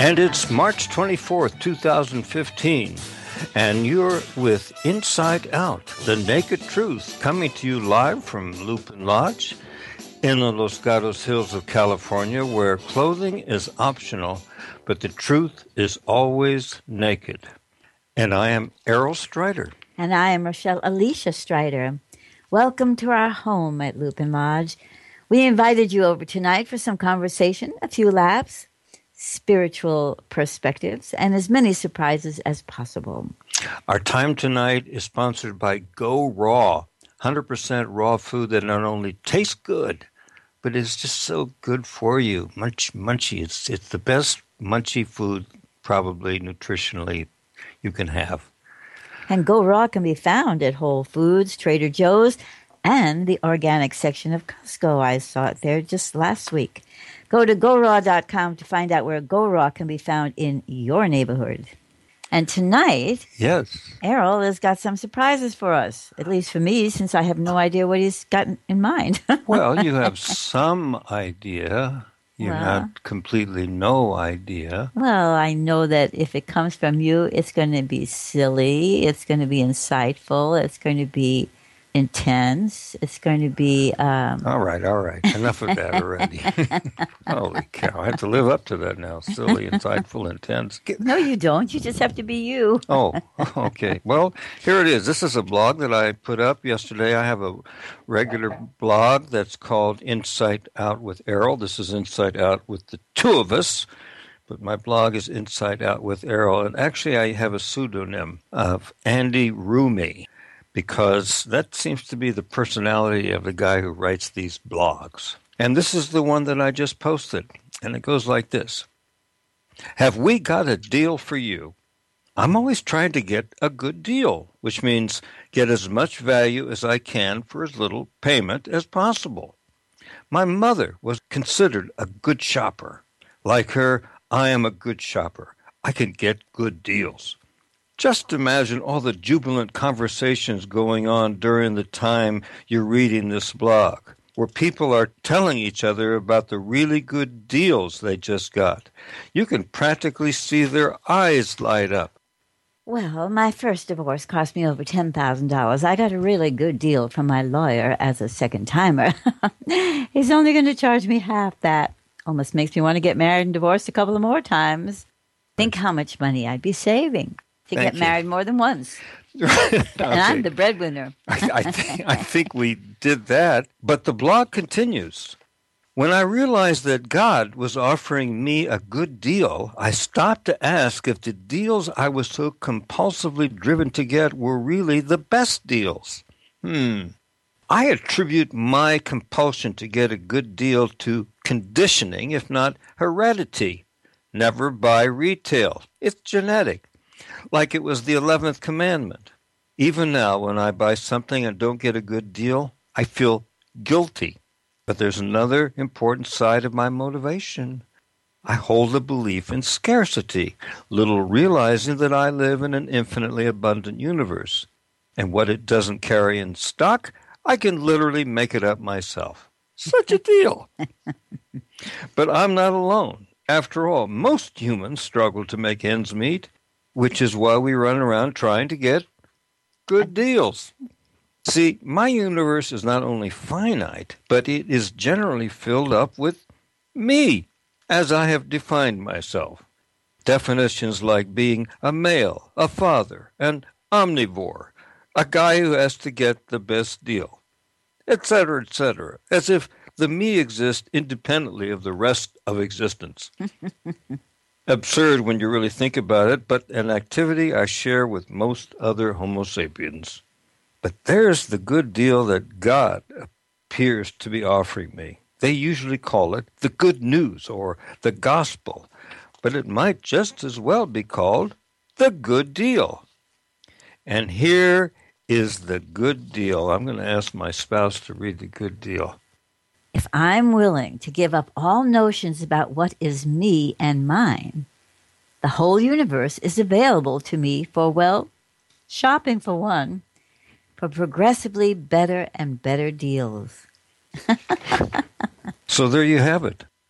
And it's March 24th, 2015, and you're with Inside Out, the naked truth, coming to you live from Lupin Lodge in the Los Gatos Hills of California, where clothing is optional, but the truth is always naked. And I am Errol Strider. And I am Rochelle Alicia Strider. Welcome to our home at Lupin Lodge. We invited you over tonight for some conversation, a few laughs, spiritual perspectives, and as many surprises as possible. Our time tonight is sponsored by Go Raw, 100% raw food that not only tastes good, but is just so good for you. Munchy. It's the best munchy food, probably nutritionally, you can have. And Go Raw can be found at Whole Foods, Trader Joe's, and the organic section of Costco. I saw it there just last week. Go to GoRaw.com to find out where Go Raw can be found in your neighborhood. And tonight, yes, Errol has got some surprises for us, at least for me, since I have no idea what he's got in mind. Well, you have some idea. You have completely no idea. Well, I know that if it comes from you, it's going to be silly. It's going to be insightful. It's going to be intense. It's going to be... All right. Enough of that already. Holy cow. I have to live up to that now. Silly, insightful, intense. No, you don't. You just have to be you. Oh, okay. Well, here it is. This is a blog that I put up yesterday. I have a regular blog that's called Insight Out with Errol. This is Insight Out with the two of us. But my blog is Insight Out with Errol. And actually, I have a pseudonym of Andy Rumi, because that seems to be the personality of the guy who writes these blogs. And this is the one that I just posted, and it goes like this. Have we got a deal for you? I'm always trying to get a good deal, which means get as much value as I can for as little payment as possible. My mother was considered a good shopper. Like her, I am a good shopper. I can get good deals. Just imagine all the jubilant conversations going on during the time you're reading this blog, where people are telling each other about the really good deals they just got. You can practically see their eyes light up. Well, my first divorce cost me over $10,000. I got a really good deal from my lawyer as a second-timer. He's only going to charge me half that. Almost makes me want to get married and divorced a couple of more times. Think how much money I'd be saving to get married more than once. Okay. And I'm the breadwinner. I think we did that. But the blog continues. When I realized that God was offering me a good deal, I stopped to ask if the deals I was so compulsively driven to get were really the best deals. I attribute my compulsion to get a good deal to conditioning, if not heredity. Never buy retail. It's genetic. Like it was the 11th commandment. Even now, when I buy something and don't get a good deal, I feel guilty. But there's another important side of my motivation. I hold a belief in scarcity, little realizing that I live in an infinitely abundant universe. And what it doesn't carry in stock, I can literally make it up myself. Such a deal. But I'm not alone. After all, most humans struggle to make ends meet, which is why we run around trying to get good deals. See, my universe is not only finite, but it is generally filled up with me, as I have defined myself. Definitions like being a male, a father, an omnivore, a guy who has to get the best deal, etc., as if the me exists independently of the rest of existence. Absurd when you really think about it, but an activity I share with most other Homo sapiens. But there's the good deal that God appears to be offering me. They usually call it the good news or the gospel, but it might just as well be called the good deal. And here is the good deal. I'm going to ask my spouse to read the good deal. If I'm willing to give up all notions about what is me and mine, the whole universe is available to me for, well, shopping for one, for progressively better and better deals. So there you have it.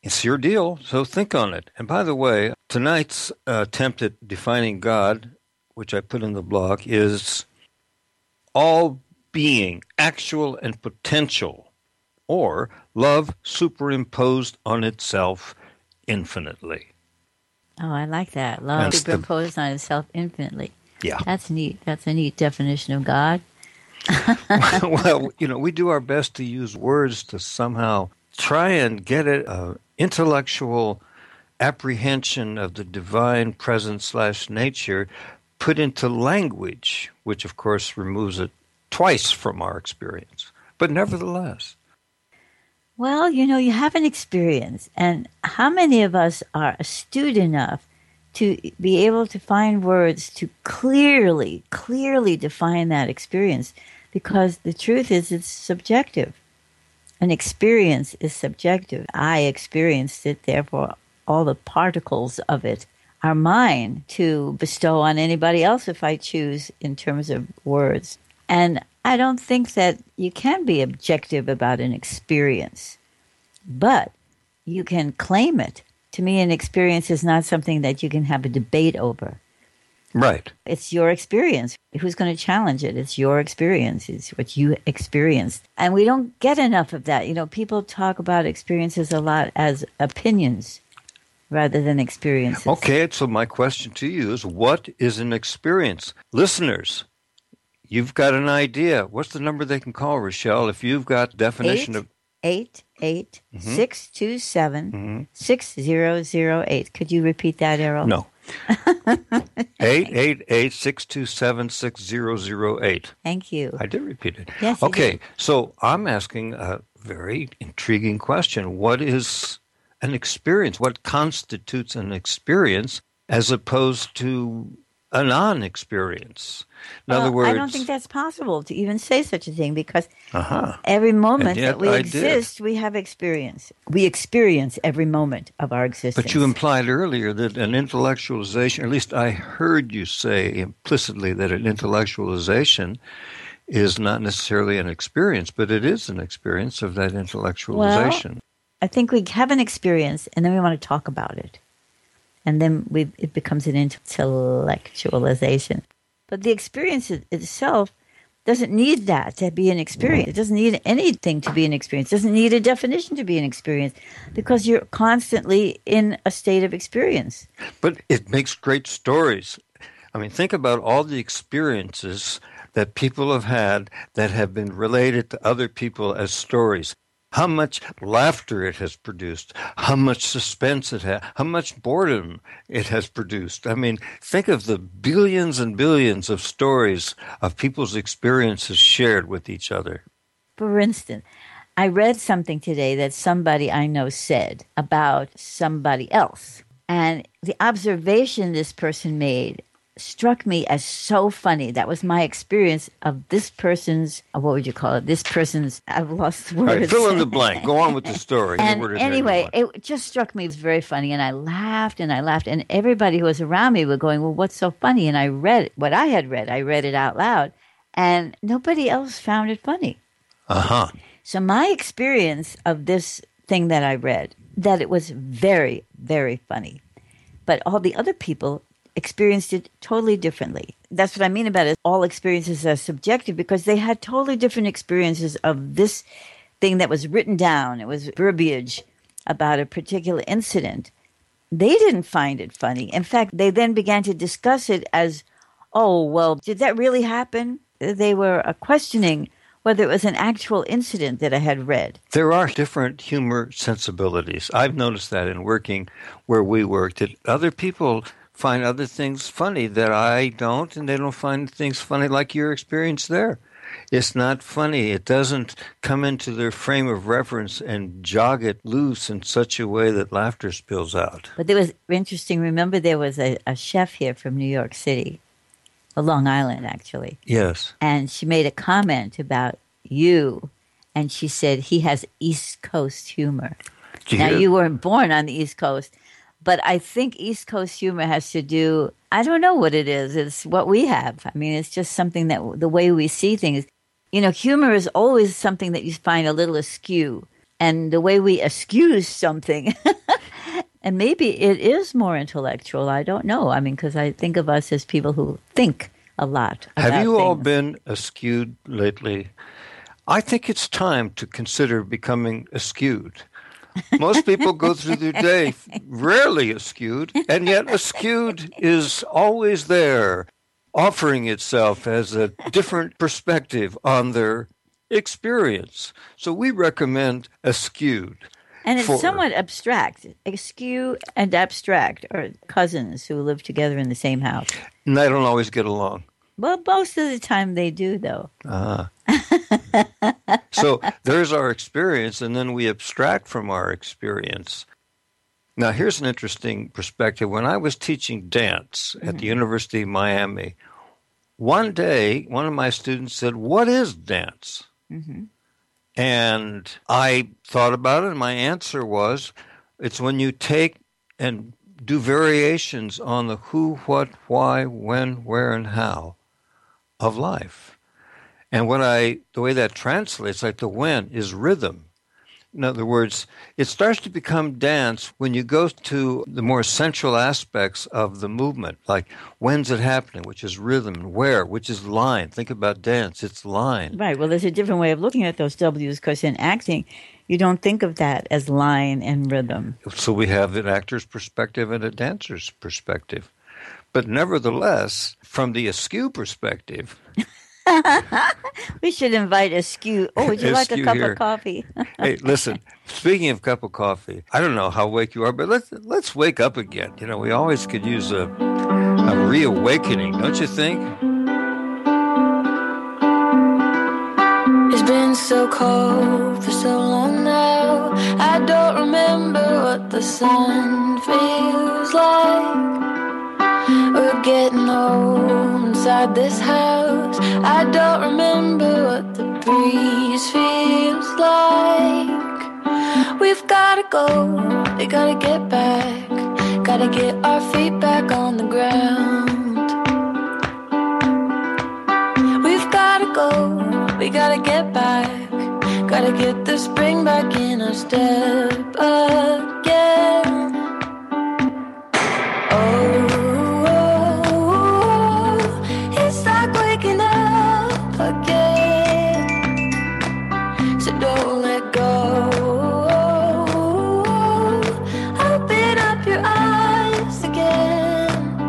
It's your deal, so think on it. And by the way, tonight's attempt at defining God, which I put in the blog, is all being, actual and potential, or love superimposed on itself infinitely. Oh, I like that. Love superimposed on itself infinitely. Yeah. That's neat. That's a neat definition of God. Well, we do our best to use words to somehow try and get an intellectual apprehension of the divine presence/nature put into language, which of course removes it twice from our experience. But nevertheless. Well, you have an experience, and how many of us are astute enough to be able to find words to clearly define that experience? Because the truth is, it's subjective. An experience is subjective. I experienced it, therefore all the particles of it are mine to bestow on anybody else if I choose in terms of words. And I don't think that you can be objective about an experience, but you can claim it. To me, an experience is not something that you can have a debate over. Right. It's your experience. Who's going to challenge it? It's your experience. It's what you experienced. And we don't get enough of that. People talk about experiences a lot as opinions rather than experiences. Okay, so my question to you is, what is an experience? Listeners, you've got an idea. What's the number they can call, Rochelle, if you've got definition of... 888-627-6008. Could you repeat that, Errol? No. 888-627-6008. Thank you. I did repeat it. Yes, you okay, did. So I'm asking a very intriguing question. What is an experience? What constitutes an experience as opposed to a non-experience? In other words, I don't think that's possible to even say such a thing, because every moment that we exist, we have experience. We experience every moment of our existence. But you implied earlier that an intellectualization, or at least I heard you say implicitly that an intellectualization is not necessarily an experience, but it is an experience of that intellectualization. Well, I think we have an experience, and then we want to talk about it. And then it becomes an intellectualization. But the experience itself doesn't need that to be an experience. It doesn't need anything to be an experience. It doesn't need a definition to be an experience, because you're constantly in a state of experience. But it makes great stories. I mean, think about all the experiences that people have had that have been related to other people as stories. How much laughter it has produced, how much suspense it has, how much boredom it has produced. I mean, think of the billions and billions of stories of people's experiences shared with each other. For instance, I read something today that somebody I know said about somebody else. And the observation this person made struck me as so funny. That was my experience of this person's, what would you call it? This person's, I've lost words. All right, fill in the blank. Go on with the story. And anyway, it just struck me as very funny. And I laughed and I laughed. And everybody who was around me were going, well, what's so funny? And I read what I had read. I read it out loud. And nobody else found it funny. So my experience of this thing that I read, that it was very, very funny. But all the other people experienced it totally differently. That's what I mean about it. All experiences are subjective, because they had totally different experiences of this thing that was written down. It was verbiage about a particular incident. They didn't find it funny. In fact, they then began to discuss it as, oh, well, did that really happen? They were questioning whether it was an actual incident that I had read. There are different humor sensibilities. I've noticed that in working where we worked, that other people find other things funny that I don't, and they don't find things funny like your experience there. It's not funny. It doesn't come into their frame of reference and jog it loose in such a way that laughter spills out. But it was interesting. Remember, there was a chef here from New York City, Long Island, actually. Yes. And she made a comment about you, and she said he has East Coast humor. Now, you weren't born on the East Coast, but I think East Coast humor has to do, I don't know what it is. It's what we have. I mean, it's just something that the way we see things. You know, humor is always something that you find a little askew. and the way we excuse something. And maybe it is more intellectual. I don't know. I mean, because I think of us as people who think a lot about Have you all things. been askewed lately? I think it's time to consider becoming askewed. Most people go through their day rarely askewed, and yet askewed is always there, offering itself as a different perspective on their experience. So we recommend askewed. And it's For, somewhat abstract. Askew and abstract are cousins who live together in the same house. and they don't always get along. Well, most of the time they do, though. So there's our experience, and then we abstract from our experience. Now, here's an interesting perspective. When I was teaching dance at the University of Miami, one day, one of my students said, "What is dance?" And I thought about it, and my answer was, it's when you take and do variations on the who, what, why, when, where, and how of life. And the way that translates, like the when, is rhythm. In other words, it starts to become dance when you go to the more central aspects of the movement, like when's it happening, which is rhythm, and where, which is line. Think about dance, it's line. Right. Well, there's a different way of looking at those W's because in acting, you don't think of that as line and rhythm. So we have an actor's perspective and a dancer's perspective. But nevertheless, from the askew perspective, We should invite Askew. Oh, would you like a Askew cup here. of coffee? Hey, listen, speaking of cup of coffee, I don't know how awake you are, but let's wake up again. You know, we always could use a reawakening, don't you think? It's been so cold for so long now. I don't remember what the sun feels like. We're getting old inside this house. I don't remember what the breeze feels like. We've gotta go, we gotta get back. Gotta get our feet back on the ground. We've gotta go, we gotta get back. Gotta get the spring back in our step again. It's like waking up again. So don't let go. Open up your eyes again.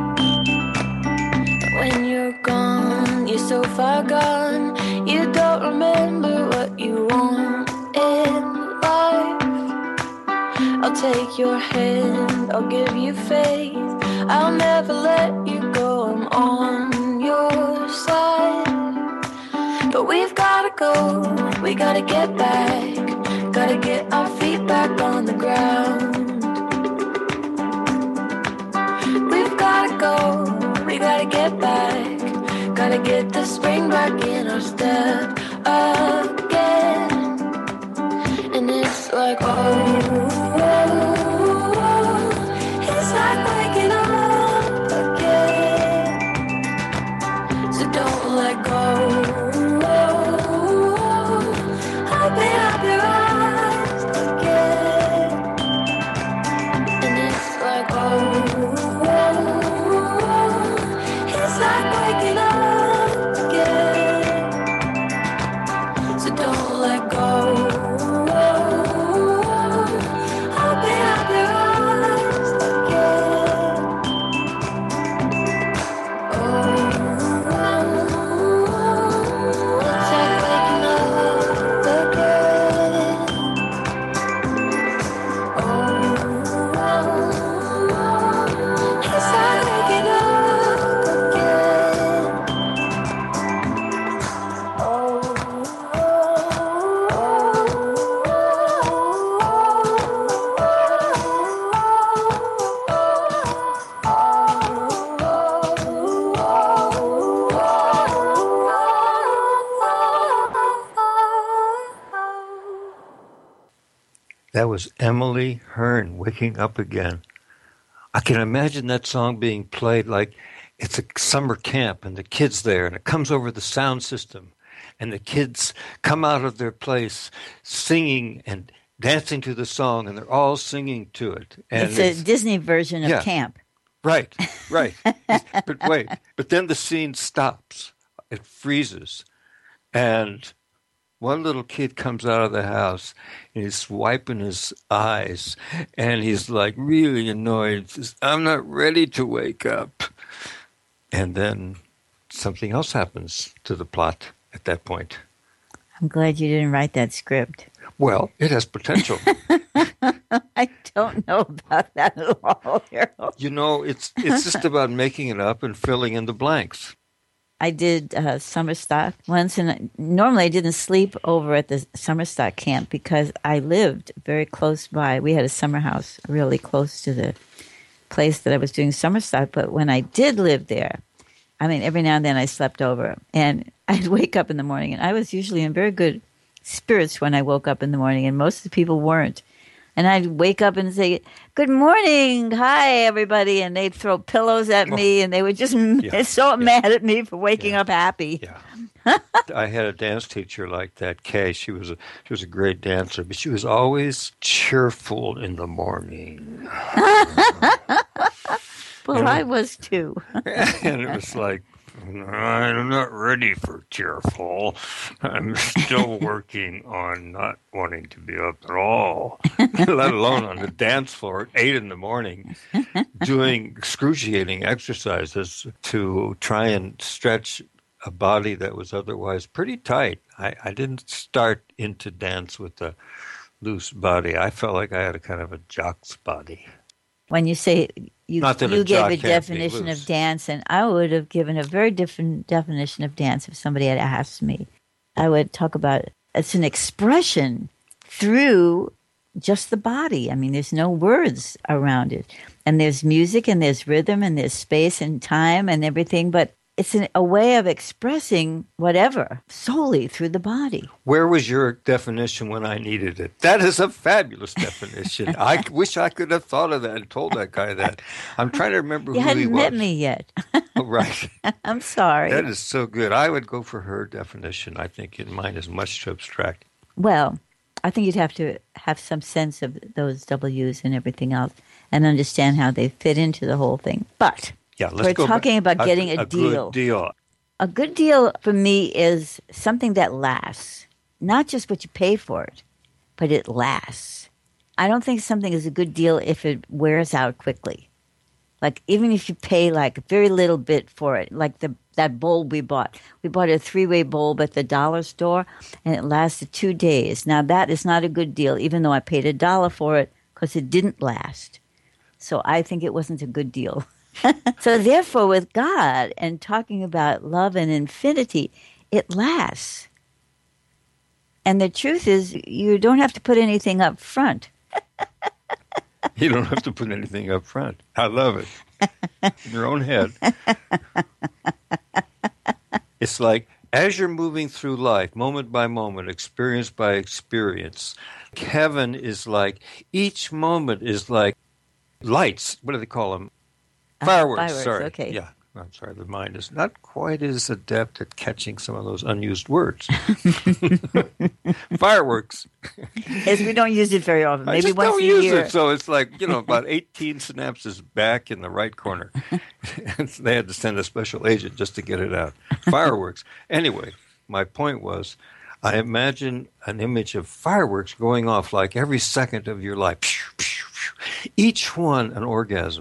When you're gone, you're so far gone. You don't remember what you want in life. I'll take your hand, I'll give you faith. I'll never let you go, I'm on your side. But we've gotta go, we gotta get back. Gotta get our feet back on the ground. We've gotta go, we gotta get back. Gotta get the spring back in our step again. And it's like, it's like waking up again. So don't let go. Open up your eyes again. And it's like, it's like waking up again. So don't let go. Open up your eyes again. It's like waking up again. It's like waking up That was Emily Hearn, Waking Up Again. I can imagine that song being played like it's a summer camp and the kids there, and it comes over the sound system, and the kids come out of their place singing and dancing to the song, and they're all singing to it. And it's a Disney version of camp. Right. But wait, but then the scene stops. It freezes. And one little kid comes out of the house, and he's wiping his eyes, and he's like really annoyed. He says, I'm not ready to wake up. And then something else happens to the plot at that point. I'm glad you didn't write that script. Well, it has potential. I don't know about that at all, Harold. You know, it's just about making it up and filling in the blanks. I did summer stock once, and normally I didn't sleep over at the summer stock camp because I lived very close by. We had a summer house really close to the place that I was doing summer stock. But when I did live there, I mean, every now and then I slept over, and I'd wake up in the morning, and I was usually in very good spirits when I woke up in the morning, and most of the people weren't. And I'd wake up and say, good morning, hi, everybody. And they'd throw pillows at me, and they were just mad at me for waking up happy. Yeah. I had a dance teacher like that, Kay. She was a great dancer, but she was always cheerful in the morning. Well, I was too. And it was like, I'm not ready for cheerful. I'm still working on not wanting to be up at all, let alone on the dance floor at 8 in the morning, doing excruciating exercises to try and stretch a body that was otherwise pretty tight. I didn't start into dance with a loose body. I felt like I had a kind of a jock's body. When you say you gave a definition of dance, and I would have given a very different definition of dance if somebody had asked me. I would talk about it's an expression through just the body. I mean, there's no words around it. And there's music, and there's rhythm, and there's space and time and everything, but it's a way of expressing whatever solely through the body. Where was your definition when I needed it? That is a fabulous definition. I wish I could have thought of that and told that guy that. I'm trying to remember who he was. You hadn't met me yet. Oh, right. I'm sorry. That is so good. I would go for her definition. I think mine is much too abstract. Well, I think you'd have to have some sense of those W's and everything else and understand how they fit into the whole thing. But... yeah, we're talking about getting a deal. Good deal. A good deal for me is something that lasts. Not just what you pay for it, but it lasts. I don't think something is a good deal if it wears out quickly. Like even if you pay like very little bit for it, like that bulb we bought. We bought a 3-way bulb at the dollar store, and it lasted 2 days. Now that is not a good deal, even though I paid $1 for it because it didn't last. So I think it wasn't a good deal. So therefore, with God and talking about love and infinity, it lasts. And the truth is, you don't have to put anything up front. You don't have to put anything up front. I love it. In your own head. It's like, as you're moving through life, moment by moment, experience by experience, heaven is like, each moment is like lights. What do they call them? Fireworks, sorry. Okay. Yeah, I'm sorry. The mind is not quite as adept at catching some of those unused words. Fireworks. Yes, we don't use it very often. Maybe I just once don't a use year. it, so it's like, about 18 synapses back in the right corner. They had to send a special agent just to get it out. Fireworks. Anyway, my point was, I imagine an image of fireworks going off like every second of your life. Each one an orgasm.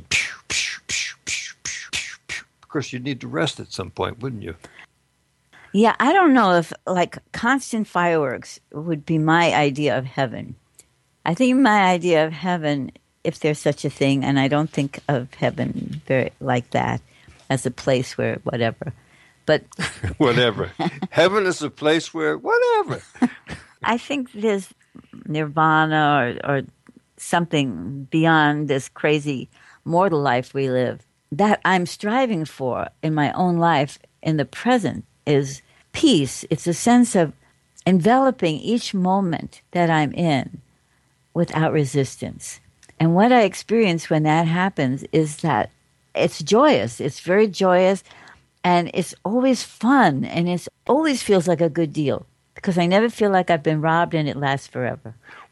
Of course, you'd need to rest at some point, wouldn't you? Yeah, I don't know if like constant fireworks would be my idea of heaven. I think my idea of heaven, if there's such a thing, and I don't think of heaven very like that, as a place where whatever. But whatever. Heaven is a place where whatever. I think there's nirvana or something beyond this crazy mortal life we live that I'm striving for in my own life in the present is peace. It's a sense of enveloping each moment that I'm in without resistance. And what I experience when that happens is that it's joyous. It's very joyous, and it's always fun, and it always feels like a good deal because I never feel like I've been robbed and it lasts forever.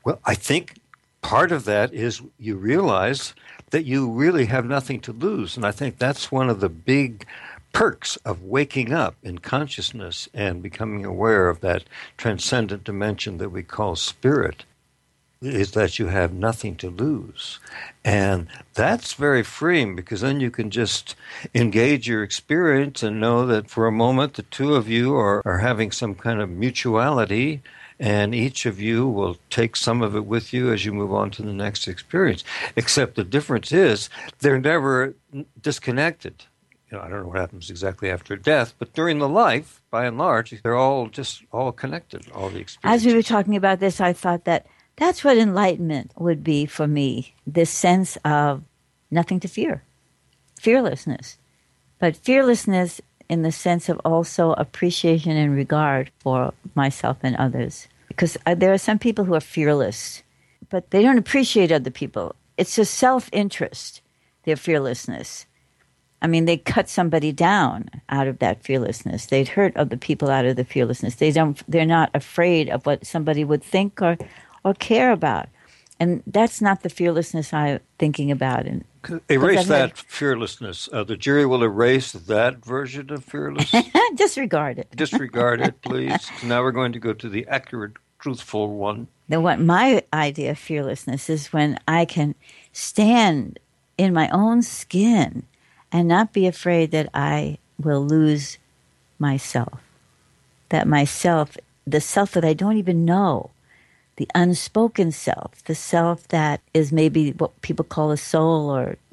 Well, I think part of that is you realize that you really have nothing to lose. And I think that's one of the big perks of waking up in consciousness and becoming aware of that transcendent dimension that we call spirit, is that you have nothing to lose. And that's very freeing, because then you can just engage your experience and know that for a moment the two of you are having some kind of mutuality, and each of you will take some of it with you as you move on to the next experience. Except the difference is they're never disconnected. I don't know what happens exactly after death, but during the life, by and large, they're all connected, all the experiences. As we were talking about this, I thought that that's what enlightenment would be for me, this sense of nothing to fear, fearlessness. But fearlessness in the sense of also appreciation and regard for myself and others. Because there are some people who are fearless, but they don't appreciate other people. It's just self-interest, their fearlessness. I mean, they cut somebody down out of that fearlessness. They'd hurt other people out of the fearlessness. They're not afraid of what somebody would think or care about. And that's not the fearlessness I'm thinking about. And erase that fearlessness. The jury will erase that version of fearlessness. Disregard it. Disregard it, please. Now we're going to go to the accurate, truthful one. My idea of fearlessness is when I can stand in my own skin and not be afraid that I will lose myself. That myself, the self that I don't even know, the unspoken self, the self that is maybe what people call a soul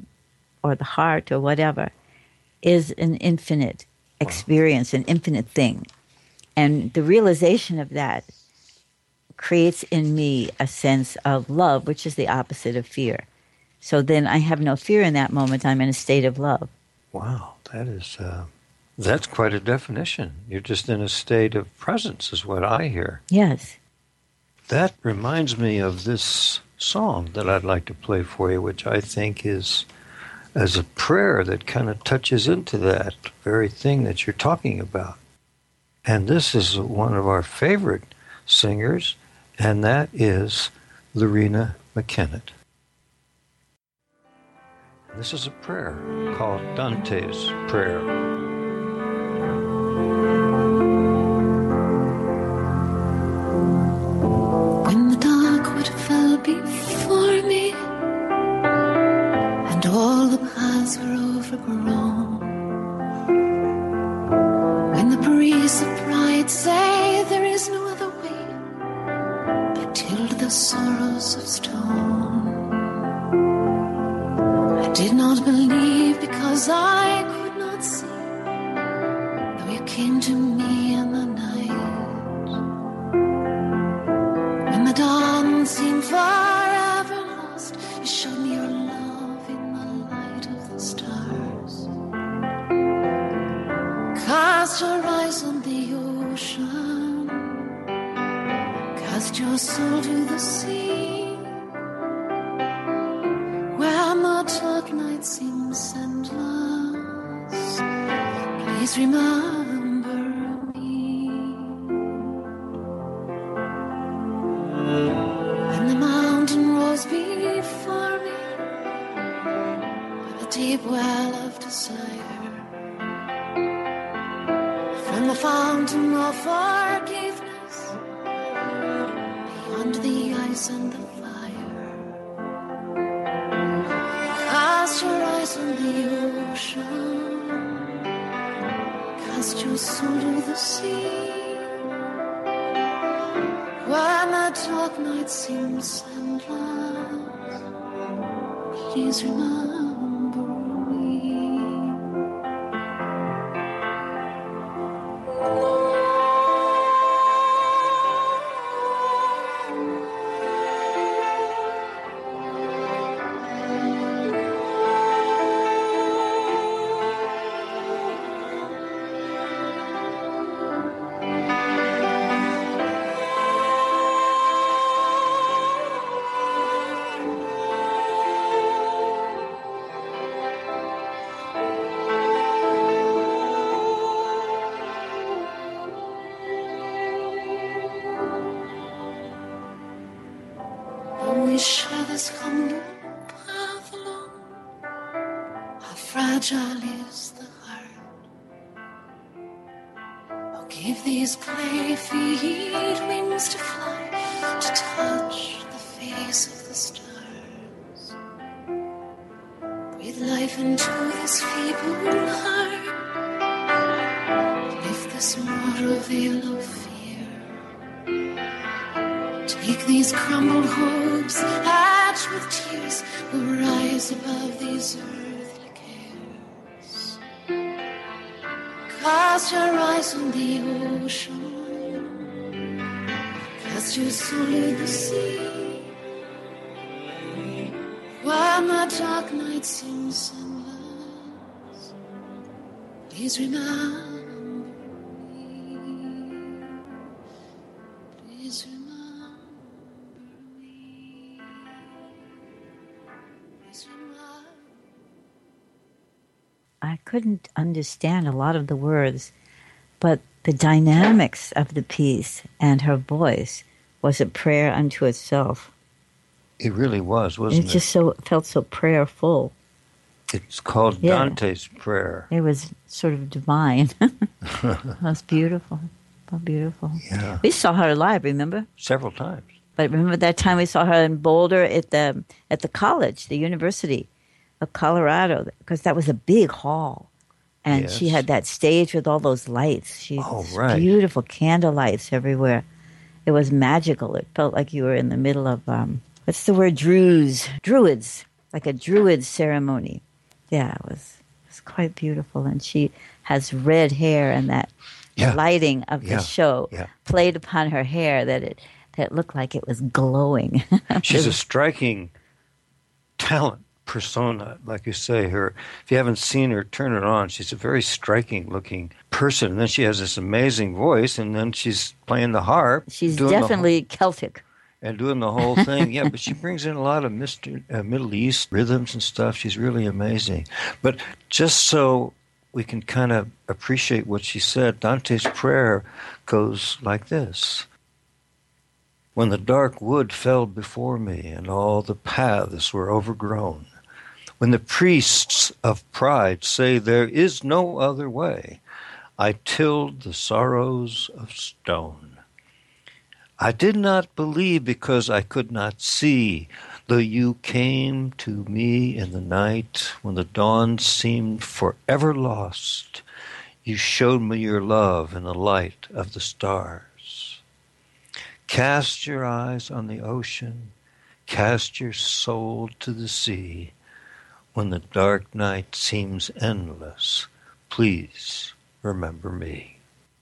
or the heart or whatever, is an infinite experience, an infinite thing. And the realization of that creates in me a sense of love, which is the opposite of fear. So then I have no fear in that moment. I'm in a state of love. Wow, that's quite a definition. You're just in a state of presence is what I hear. Yes. That reminds me of this song that I'd like to play for you, which I think is as a prayer that kind of touches into that very thing that you're talking about. And this is one of our favorite singers, and that is Lorena McKennitt. This is a prayer called Dante's Prayer. When the dark wood fell before me, and all the paths were overgrown, when the breeze of pride say there is no other way, I tilled the sorrows of stone. I did not believe because I could not see, though you came to me in the night. When the dawn seemed forever lost, you showed me your love in the light of the stars. Cast your eyes on the ocean, cast your soul to the sea. When the dark night seems endless, please remember me. When the mountain rose before me, by the deep well of desire, from the fountain of forgiveness, beyond the ice and the cast your eyes on the ocean, cast your soul to the sea. When the dark night seems endless, please remember me. we share this humble path alone, how fragile is the heart. Oh, give these clay feet wings to fly, to touch the face of the stars. Breathe life into this feeble heart, lift this mortal veil of fear. Take these crumbled hopes, hatched with tears, will rise above these earthly cares. Cast your eyes on the ocean, cast your soul in the sea. When the dark night seems endless, please remember me. Please remember. I couldn't understand a lot of the words, but the dynamics of the piece and her voice was a prayer unto itself. It really was, wasn't it? It just felt so prayerful. It's called Dante's Prayer. It was sort of divine. It was beautiful. Oh, beautiful. Yeah. We saw her live, remember? Several times. But remember that time we saw her in Boulder at the college, the University of Colorado, because that was a big hall. And she had that stage with all those lights. Beautiful candle lights everywhere. It was magical. It felt like you were in the middle of, what's the word, druids, like a druid ceremony. Yeah, it was quite beautiful. And she has red hair, and that lighting of the show played upon her hair that looked like it was glowing. She's a striking talent persona, like you say. If you haven't seen her, turn it on. She's a very striking looking person. And then she has this amazing voice, and then she's playing the harp. She's definitely Celtic. And doing the whole thing. Yeah, but she brings in a lot of Middle East rhythms and stuff. She's really amazing. But just so we can kind of appreciate what she said, Dante's Prayer goes like this. When the dark wood fell before me and all the paths were overgrown, when the priests of pride say there is no other way, I tilled the sorrows of stone. I did not believe because I could not see, though you came to me in the night when the dawn seemed forever lost. You showed me your love in the light of the stars. Cast your eyes on the ocean, cast your soul to the sea. When the dark night seems endless, please remember me.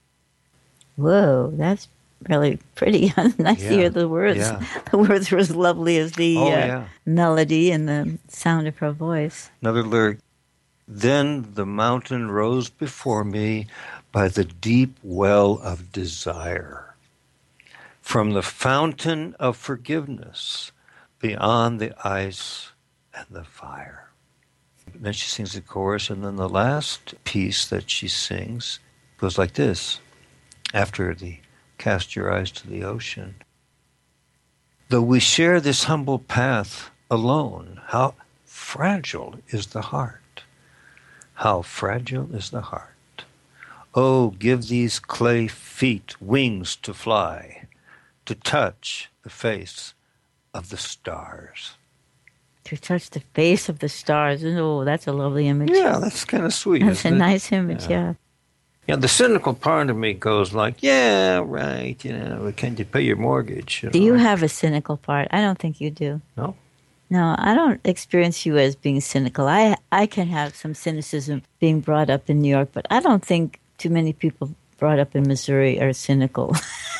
Whoa, that's really pretty. Nice to hear the words. Yeah. The words were as lovely as the melody and the sound of her voice. Another lyric. Then the mountain rose before me by the deep well of desire. From the fountain of forgiveness, beyond the ice and the fire. Then she sings the chorus, and then the last piece that she sings goes like this, after the cast your eyes to the ocean. Though we share this humble path alone, how fragile is the heart. How fragile is the heart. Oh, give these clay feet wings to fly, to touch the face of the stars. To touch the face of the stars. Oh, that's a lovely image. Yeah, that's kind of sweet. That's a nice image, yeah. Yeah, the cynical part of me goes like, yeah, right, can you pay your mortgage? Do you have a cynical part? I don't think you do. No? No, I don't experience you as being cynical. I can have some cynicism being brought up in New York, but I don't think too many people brought up in Missouri are cynical.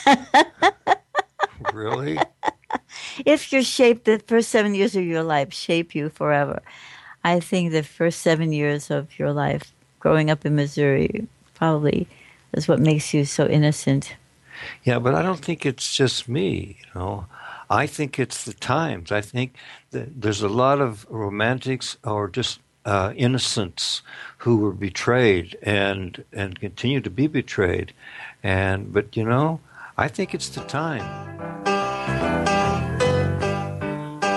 Really? If you're shaped, the first 7 years of your life shape you forever. I think the first 7 years of your life growing up in Missouri probably is what makes you so innocent. Yeah, but I don't think it's just me, I think it's the times. I think that there's a lot of romantics or just innocents who were betrayed and continue to be betrayed. But I think it's the time.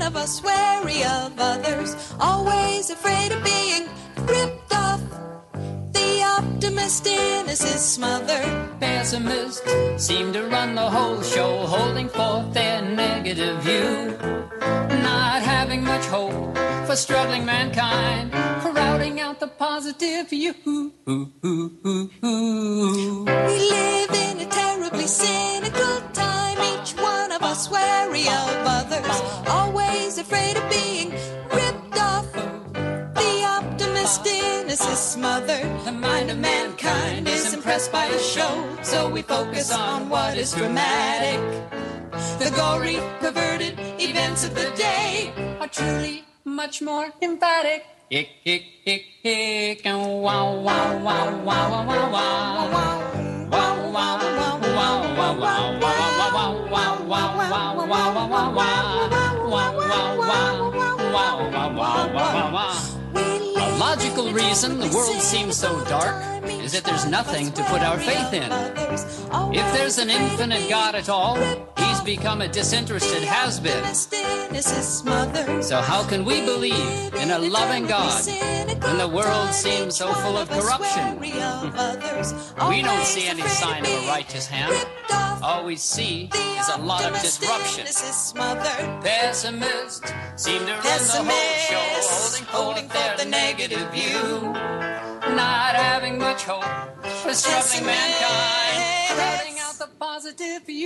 of us wary of others, always afraid of being ripped off. The optimist in us is smothered. Pessimists seem to run the whole show, holding forth their negative view, not having much hope for struggling mankind, crowding out the positive view. We live in a terribly cynical time, each one of us wary of others, always afraid of being ripped off. The optimist in us is smothered. The mind of mankind is impressed by a show, so we focus on what is dramatic. The gory, perverted events of the day are truly much more emphatic. Ick, ick, ick, ick, and wow, wow, wow, wow, wow, wow, wow. Wow, wow, wow, wow, wow, wow, wow, wow, wow, wow, wow, wow, wow, wow, wow. Wow, wow, wow, wow, wow, wow, wow, wow. A logical reason the world seems so dark is that there's nothing to put our faith in. If there's an infinite God at all, he's become a disinterested has-been. So how can we believe in a loving God when the world seems so full of corruption? We don't see any sign of a righteous hand. All we see is a lot of disruption. Pessimists seem to run the whole show, holding forth the negative view, not having much hope for struggling mankind, crowding out the positive view.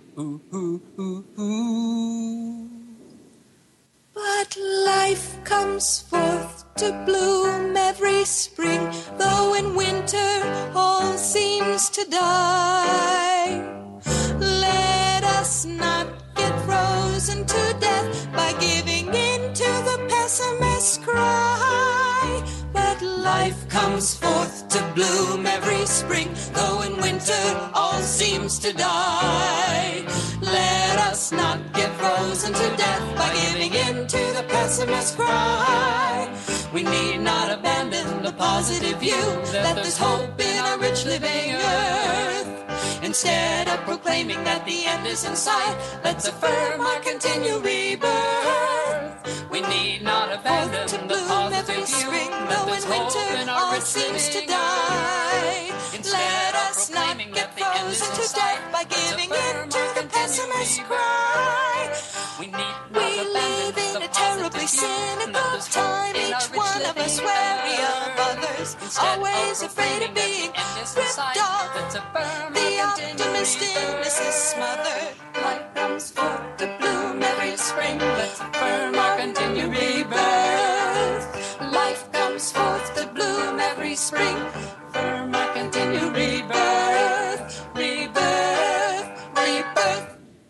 But life comes forth to bloom every spring, though in winter all seems to die. Let us not get frozen to death by giving in to the pessimist's cry. But life comes forth to bloom every spring, though in winter all seems to die. Let us not get frozen to death by giving in to the pessimist's cry. We need not abandon the positive view that there's hope in our rich living earth. Instead of proclaiming that the end is in sight, let's affirm our continued rebirth. We need not abandon the positive view that there's hope in our rich living earth. Let us not get frozen to death by giving in to the pessimist's cry. We live in a terribly cynical time, each one of us wary of others, always afraid of being ripped off. The optimist in us is smothered. Life comes forth to bloom every spring, let's affirm our continued rebirth. Life comes forth to bloom every spring, affirm our continued rebirth. Rebirth, rebirth.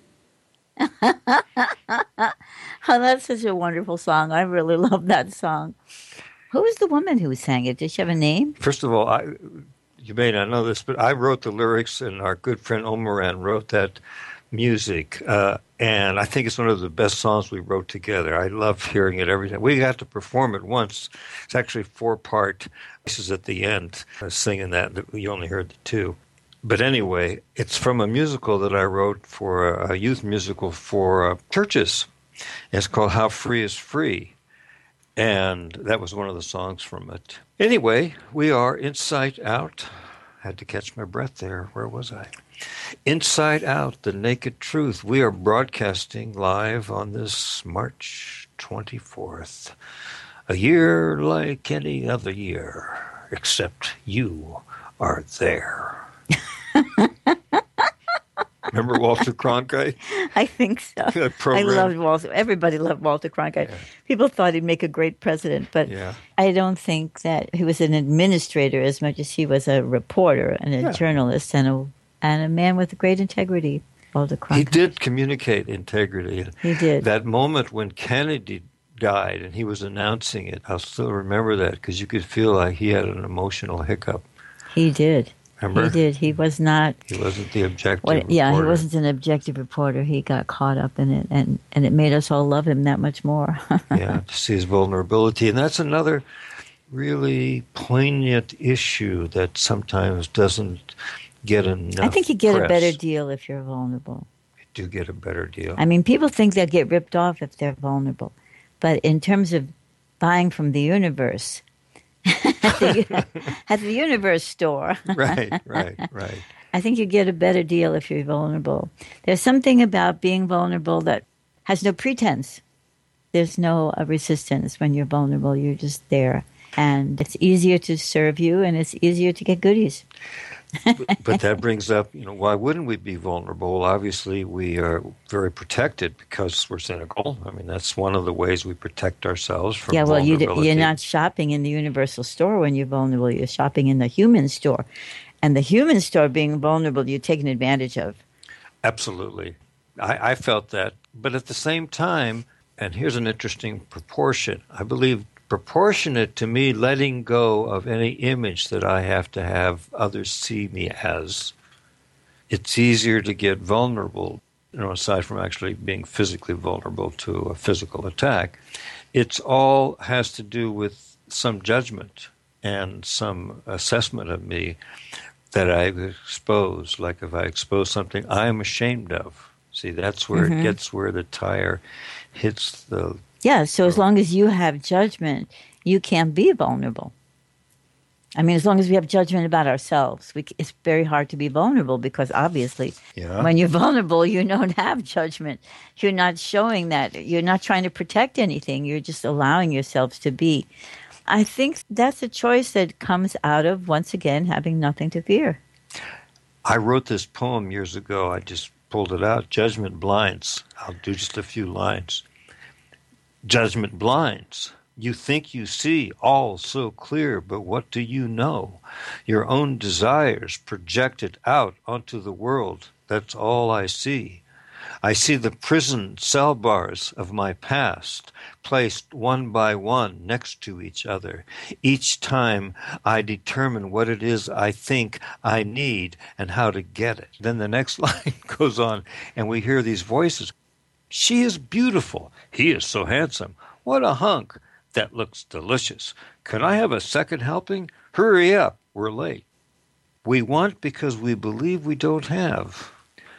Oh, that's such a wonderful song. I really love that song. Who was the woman who sang it? Did she have a name? First of all, you may not know this, but I wrote the lyrics, and our good friend Omaran wrote that music. And I think it's one of the best songs we wrote together. I love hearing it every time. We got to perform it once. It's actually 4-part. This is at the end. I was singing that. You only heard the 2. But anyway, it's from a musical that I wrote for a youth musical for churches. It's called How Free is Free. And that was one of the songs from it. Anyway, we are Inside Out. I had to catch my breath there. Where was I? Inside Out, the Naked Truth. We are broadcasting live on this March 24th. A year like any other year, except you are there. Remember Walter Cronkite? I think so. I loved Walter. Everybody loved Walter Cronkite. Yeah. People thought he'd make a great president, but I don't think that he was an administrator as much as he was a reporter and a journalist and a man with great integrity, Walter Cronkite. He did communicate integrity. He did. That moment when Kennedy died and he was announcing it, I'll still remember that because you could feel like he had an emotional hiccup. He did. Remember? He did. He was not... He wasn't the objective reporter. Yeah, he wasn't an objective reporter. He got caught up in it, and it made us all love him that much more. Yeah, to see his vulnerability. And that's another really poignant issue that sometimes doesn't get enough I think you get press. a better deal if you're vulnerable. do get a better deal. I mean, people think they'll get ripped off if they're vulnerable. But in terms of buying from the universe, at the universe store, Right. I think you get a better deal if you're vulnerable. There's something about being vulnerable that has no pretense. There's no resistance when you're vulnerable. You're just there. And it's easier to serve you, and it's easier to get goodies. But that brings up, why wouldn't we be vulnerable? Obviously, we are very protected because we're cynical. I mean, that's one of the ways we protect ourselves from vulnerability. You're not shopping in the universal store when you're vulnerable. You're shopping in the human store. And the human store being vulnerable, you're taking advantage of. Absolutely. I felt that. But at the same time, and here's an interesting proportion, I believe proportionate to me letting go of any image that I have to have others see me as, it's easier to get vulnerable, aside from actually being physically vulnerable to a physical attack. It's all has to do with some judgment and some assessment of me that I expose. Like if I expose something I am ashamed of. See, that's where it gets where the tire hits the... Yeah, so as long as you have judgment, you can't be vulnerable. I mean, as long as we have judgment about ourselves, it's very hard to be vulnerable because obviously when you're vulnerable, you don't have judgment. You're not showing that. You're not trying to protect anything. You're just allowing yourselves to be. I think that's a choice that comes out of, once again, having nothing to fear. I wrote this poem years ago. I just pulled it out. Judgment blinds. I'll do just a few lines. Judgment blinds. You think you see all so clear, but what do you know? Your own desires projected out onto the world. That's all I see. I see the prison cell bars of my past placed one by one next to each other. Each time I determine what it is I think I need and how to get it. Then the next line goes on, and we hear these voices. She is beautiful. He is so handsome. What a hunk. That looks delicious. Can I have a second helping? Hurry up. We're late. We want because we believe we don't have.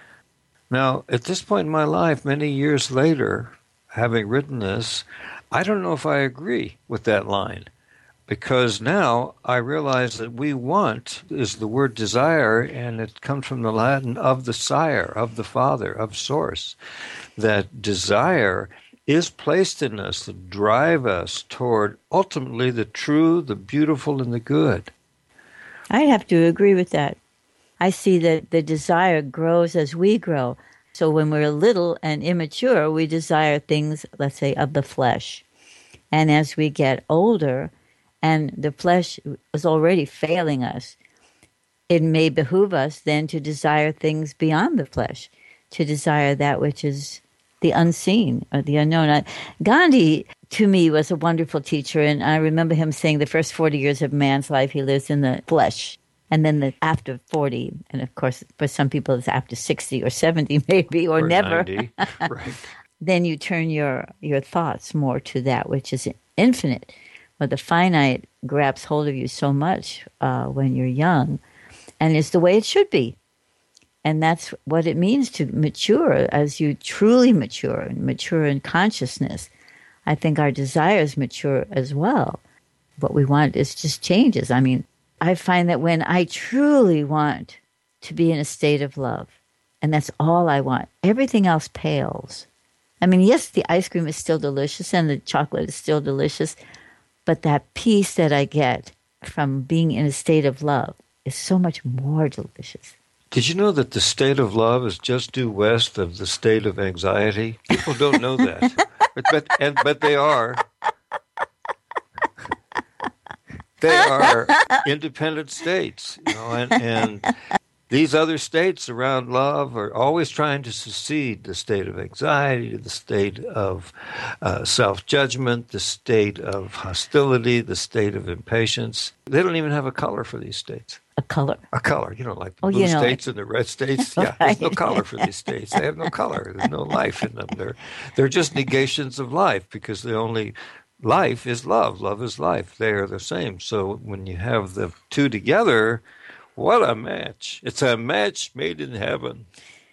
Now, at this point in my life, many years later, having written this, I don't know if I agree with that line. Because now I realize that we want is the word desire, and it comes from the Latin of the sire, of the father, of source. That desire is placed in us to drive us toward ultimately the true, the beautiful, and the good. I'd have to agree with that. I see that the desire grows as we grow. So when we're little and immature, we desire things, let's say, of the flesh. And as we get older, and the flesh is already failing us, it may behoove us then to desire things beyond the flesh, to desire that which is the unseen or the unknown. Gandhi, to me, was a wonderful teacher, and I remember him saying the first 40 years of man's life, he lives in the flesh. And then after 40, and of course, for some people, it's after 60 or 70 maybe, or never. 90, right. Then you turn your thoughts more to that which is infinite. But the finite grabs hold of you so much when you're young, and it's the way it should be. And that's what it means to mature as you truly mature and mature in consciousness. I think our desires mature as well. What we want is just changes. I mean, I find that when I truly want to be in a state of love, and that's all I want, everything else pales. I mean, yes, the ice cream is still delicious and the chocolate is still delicious, but that peace that I get from being in a state of love is so much more delicious. Did you know that the state of love is just due west of the state of anxiety? People don't know that, but they are. They are independent states, and these other states around love are always trying to succeed the state of anxiety, the state of self-judgment, the state of hostility, the state of impatience. They don't even have a color for these states. A color? A color, like the blue states and the red states. Yeah, Right. There's no color for these states. They have no color. There's no life in them. They're just negations of life because the only life is love. Love is life. They are the same. So when you have the two together, what a match. It's a match made in heaven.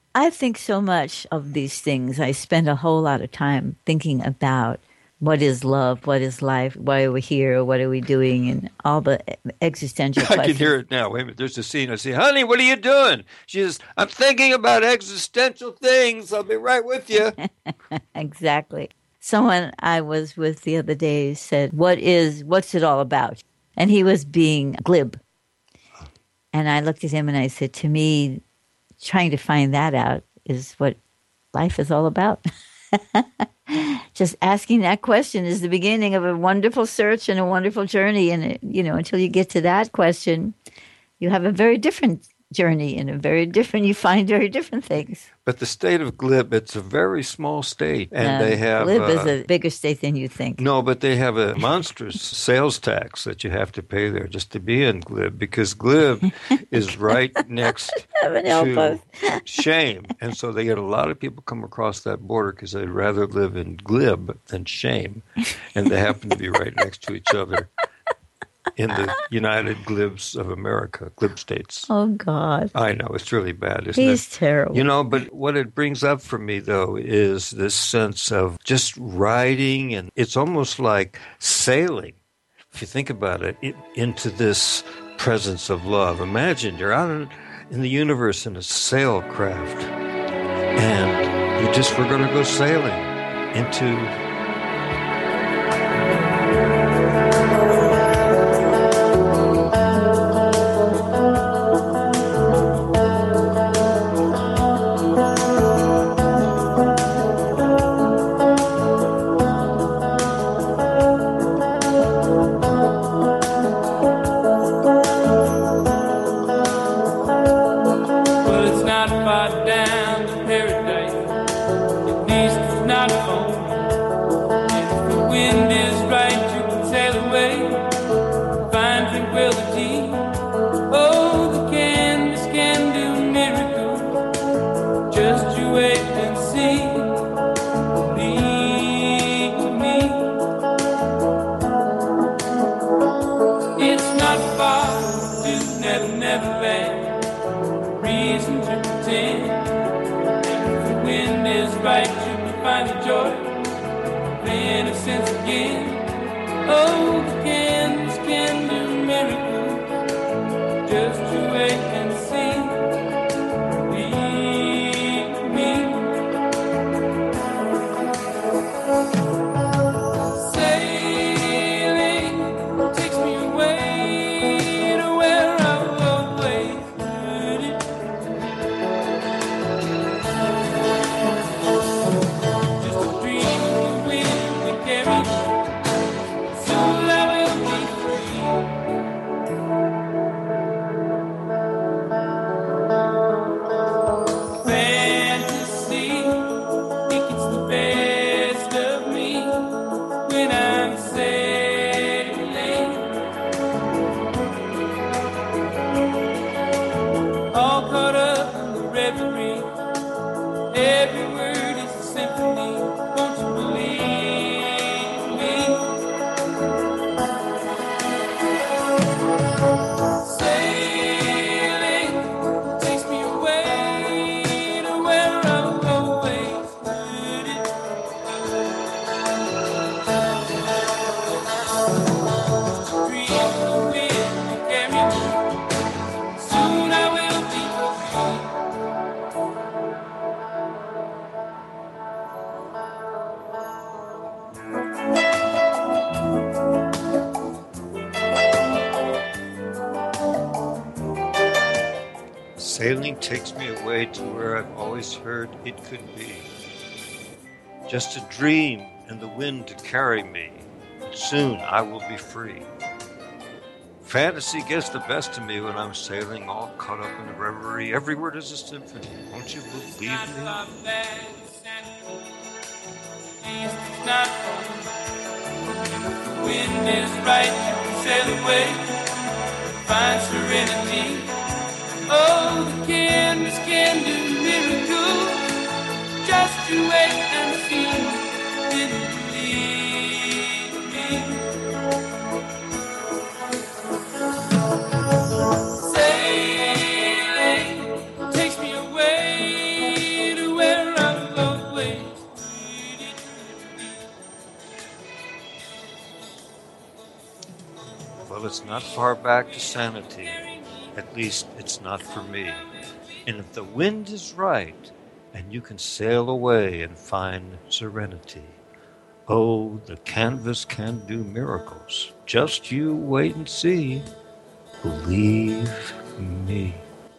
I think so much of these things. I spend a whole lot of time thinking about what is love, what is life, why are we here, what are we doing, and all the existential I questions. can hear it now. Wait a minute. There's a scene. I say, honey, what are you doing? She says, I'm thinking about existential things. I'll be right with you. Exactly. Someone I was with the other day said, what's it all about? And he was being glib. And I looked at him and I said, to me, trying to find that out is what life is all about. Just asking that question is the beginning of a wonderful search and a wonderful journey. And, until you get to that question, you have a very different journey and you find very different things. But the state of Glib, it's a very small state. And they have... Glib is a bigger state than you think. No, but they have a monstrous sales tax that you have to pay there just to be in Glib, because Glib is right next to Shame. And so they get a lot of people come across that border because they'd rather live in Glib than Shame. And they happen to be right next to each other in the United Glibs of America, Glib states. Oh, God. I know, it's really bad, isn't it? He's terrible. But what it brings up for me, though, is this sense of just riding, and it's almost like sailing, if you think about it, into this presence of love. Imagine you're out in the universe in a sailcraft, and we're going to go sailing into... Sailing takes me away to where I've always heard it could be. Just a dream and the wind to carry me. Soon I will be free. Fantasy gets the best of me when I'm sailing, all caught up in a reverie. Every word is a symphony. Won't you believe me? The wind is right, you can sail away, find serenity. Oh, the canvas can do miracles. Just you wait and see. Didn't believe me. Sailing takes me away Well, it's not far back to sanity. At least it's not for me. And if the wind is right, and you can sail away and find serenity, oh, the canvas can do miracles. Just you wait and see. Believe me.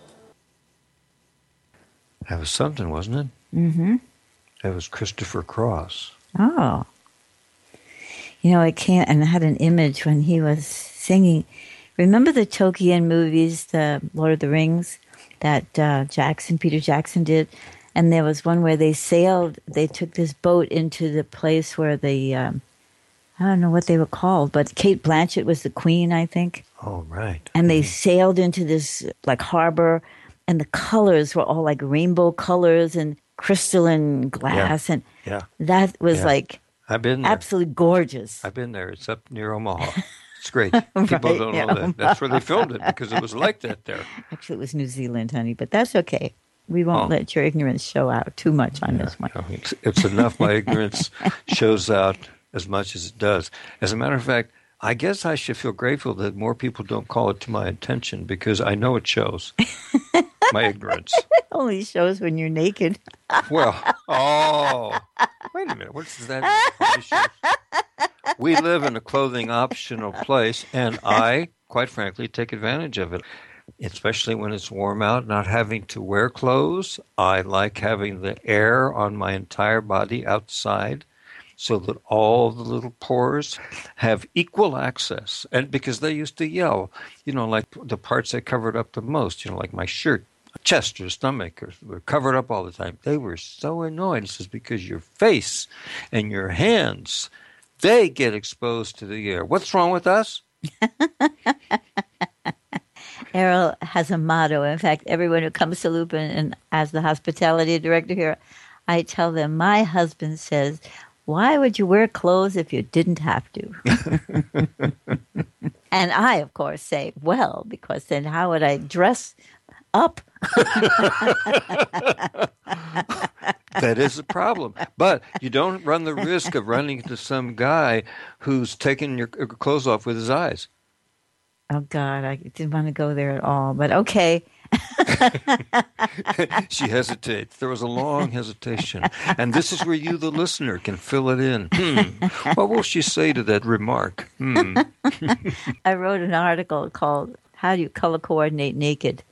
That was something, wasn't it? Mm-hmm. That was Christopher Cross. Oh. You know, and I had an image when he was singing. Remember the Tolkien movies, the Lord of the Rings, that Peter Jackson did? And there was one where they took this boat into the place where I don't know what they were called, but Kate Blanchett was the queen, I think. Oh, right. And they sailed into this, like, harbor, and the colors were all like rainbow colors and crystalline glass. Yeah. And Yeah. that was like I've been there. absolutely gorgeous. I've been there. It's up near Omaha. It's great. People don't know that. That's where they filmed it because it was like that there. Actually, it was New Zealand, honey, but that's okay. We won't let your ignorance show out too much on this one. No, it's enough my ignorance shows out as much as it does. As a matter of fact, I guess I should feel grateful that more people don't call it to my attention because I know it shows my ignorance. It only shows when you're naked. Well, wait a minute. What's that? We live in a clothing optional place, and I, quite frankly, take advantage of it, especially when it's warm out, not having to wear clothes. I like having the air on my entire body outside so that all the little pores have equal access. And because they used to yell, like the parts that covered up the most, like my shirt, chest or stomach were covered up all the time. They were so annoyed. It says because your face and your hands, they get exposed to the air. What's wrong with us? Errol has a motto. In fact, everyone who comes to Lupin and as the hospitality director here, I tell them, my husband says, why would you wear clothes if you didn't have to? And I, of course, say, well, because then how would I dress up? That is a problem. But you don't run the risk of running into some guy who's taking your clothes off with his eyes. Oh, God, I didn't want to go there at all, but okay. She hesitates. There was a long hesitation. And this is where you, the listener, can fill it in. What will she say to that remark? I wrote an article called, How Do You Color Coordinate Naked?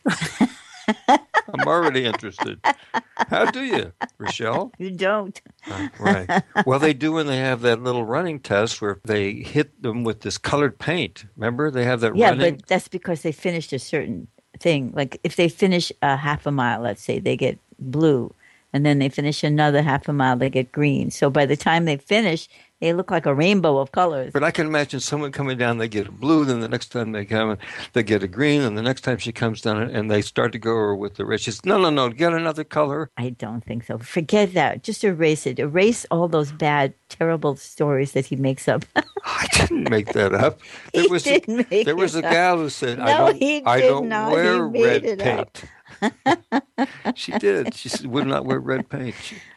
I'm already interested. How do you, Rochelle? You don't. Right. Well, they do when they have that little running test where they hit them with this colored paint. Remember? They have that running... Yeah, but that's because they finished a certain thing. Like if they finish a half a mile, let's say, they get blue. And then they finish another half a mile, they get green. So by the time they finish, they look like a rainbow of colors. But I can imagine someone coming down, they get a blue, then the next time they come, they get a green, and the next time she comes down and they start to go over with the red. She says, no, get another color. I don't think so. Forget that. Just erase it. Erase all those bad, terrible stories that he makes up. I didn't make that up. There was a gal who said, I don't wear red paint. She did. She said, would not wear red paint.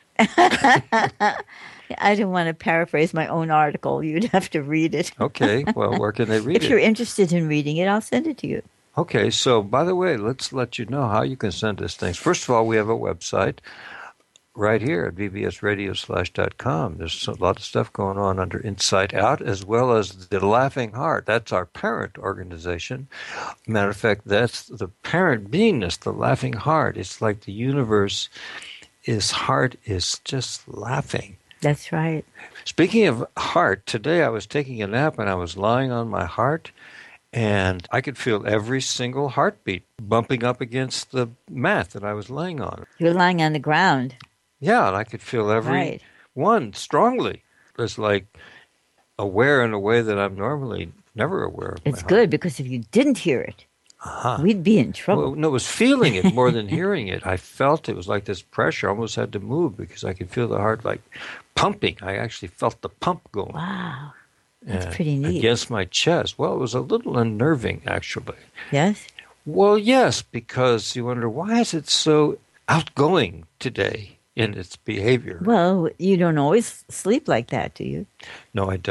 I didn't want to paraphrase my own article. You'd have to read it. Okay. Well, where can they read it? If you're interested in reading it, I'll send it to you. Okay. So, by the way, let's let you know how you can send us things. First of all, we have a website right here at bbsradio.com. There's a lot of stuff going on under Inside Out, as well as the Laughing Heart. That's our parent organization. Matter of fact, that's the parent beingness, the Laughing Heart. It's like the universe, his heart is just laughing. That's right. Speaking of heart, today I was taking a nap and I was lying on my heart, and I could feel every single heartbeat bumping up against the mat that I was laying on. You're lying on the ground. Yeah, and I could feel every one strongly. It's like aware in a way that I'm normally never aware of. It's good because if you didn't hear it, we'd be in trouble. Well, no, it was feeling it more than hearing it. I felt it was like this pressure. I almost had to move because I could feel the heart like pumping. I actually felt the pump going. Wow. That's pretty neat. Against my chest. Well, it was a little unnerving, actually. Yes? Well, yes, because you wonder, why is it so outgoing today in its behavior? Well, you don't always sleep like that, do you? No, I don't.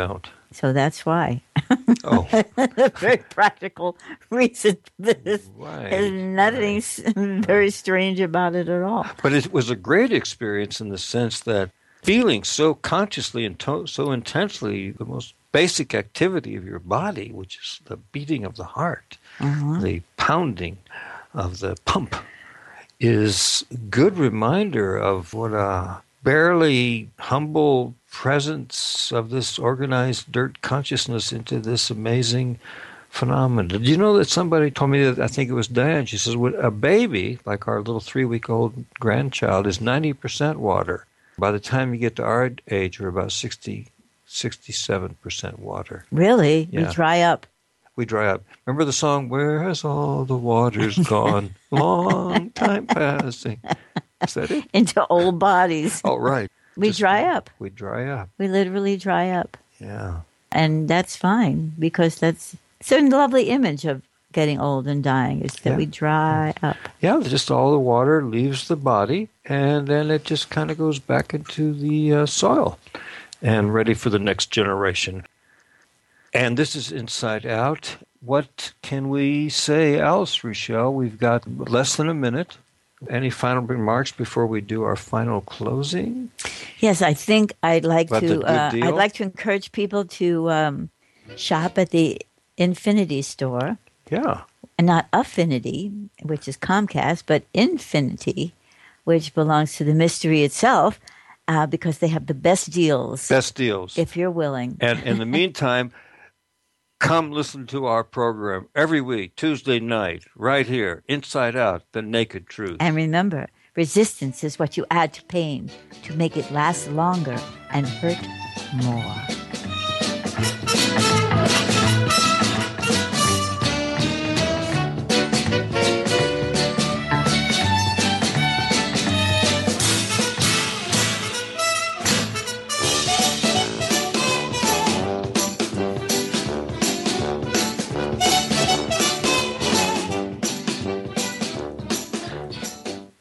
So that's why. Oh, A very practical reason for this. right. There's nothing very strange about it at all. But it was a great experience in the sense that feeling so consciously and so intensely the most basic activity of your body, which is the beating of the heart, the pounding of the pump, is a good reminder of what a barely humble presence of this organized dirt consciousness into this amazing phenomenon. Did you know that somebody told me that, I think it was Diane, she says, when a baby, like our little 3-week-old grandchild, is 90% water. By the time you get to our age, we're about 67% water. Really? Yeah. We dry up. We dry up. Remember the song, Where Has All the Water's Gone? Long time passing. Is that it? Into old bodies. Oh, right. We dry up. We dry up. We literally dry up. Yeah. And that's fine, because that's a lovely image of getting old and dying, is that we dry up. Yeah, just all the water leaves the body, and then it just kind of goes back into the soil and ready for the next generation. And this is Inside Out. What can we say else, Rochelle? We've got less than a minute. Any final remarks before we do our final closing? Yes, I think I'd like About the to. good deal? I'd like to encourage people to shop at the Infinity store, Yeah. and not Affinity, which is Comcast, but Infinity, which belongs to the mystery itself, because they have the best deals. Best deals. If you're willing. And in the meantime, come listen to our program every week, Tuesday night, right here, Inside Out, The Naked Truth. And remember, resistance is what you add to pain to make it last longer and hurt more.